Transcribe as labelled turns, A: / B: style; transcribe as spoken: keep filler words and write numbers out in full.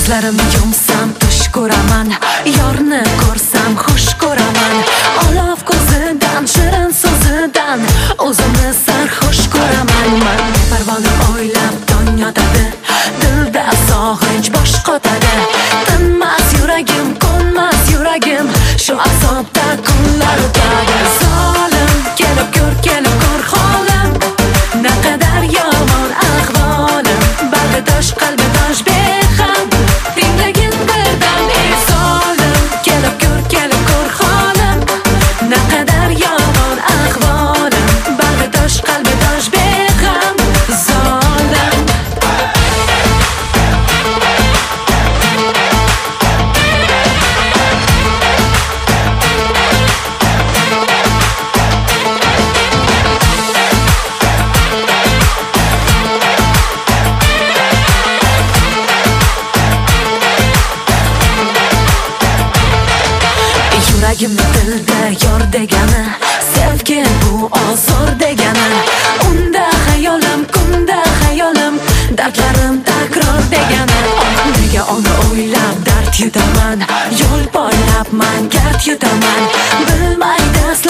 A: Ko'zlarimni yumsam tush ko'raman, yorni ko'rsam xush ko'raman. Olov ko'zidan, shirin so'zidan o'zimni sarxush ko'raman. Man parvona o'ylab tong yotadi, dilda sog'inch bosh qotadi. Tinmas yuragim, ko'nmas yuragim, shu azobda kunlar o'tadi. Zolim kelib ko'r, kelib ko'r holim, naqadar yomon ahvolim. Bag'ridosh qalbidosh beham, tinglagin birdan. Ey zolim kelib ko'r, kelib ko'r holim, naqadar yomon ahvolim. Bag'ridosh qalbidosh beham, zolim. Yuragimni dilda yor degani, sevgi bu ozor degani. Unda hayolim, kunda hayolim, dardlarim takror degani. Nega uni o'ylab dard yutaman, yo'l poylab man gard yutaman. Bilmaydi